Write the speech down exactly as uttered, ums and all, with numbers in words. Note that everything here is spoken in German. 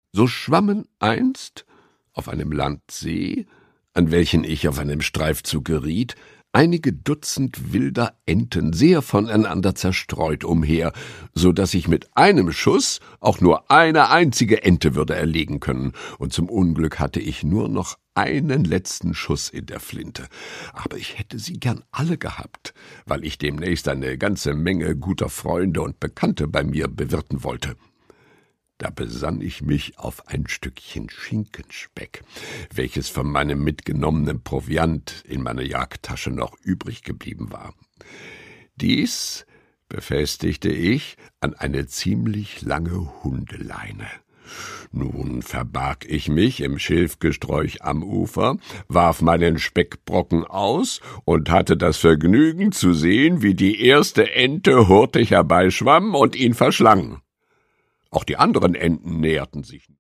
So schwammen einst auf einem Landsee, an welchen ich auf einem Streifzug geriet, einige Dutzend wilder Enten sehr voneinander zerstreut umher, so daß ich mit einem Schuss auch nur eine einzige Ente würde erlegen können, und zum Unglück hatte ich nur noch einen letzten Schuss in der Flinte. Aber ich hätte sie gern alle gehabt, weil ich demnächst eine ganze Menge guter Freunde und Bekannte bei mir bewirten wollte. Da besann ich mich auf ein Stückchen Schinkenspeck, welches von meinem mitgenommenen Proviant in meiner Jagdtasche noch übrig geblieben war. Dies befestigte ich an eine ziemlich lange Hundeleine. Nun verbarg ich mich im Schilfgesträuch am Ufer, warf meinen Speckbrocken aus und hatte das Vergnügen zu sehen, wie die erste Ente hurtig herbeischwamm und ihn verschlang. Auch die anderen Enten näherten sich.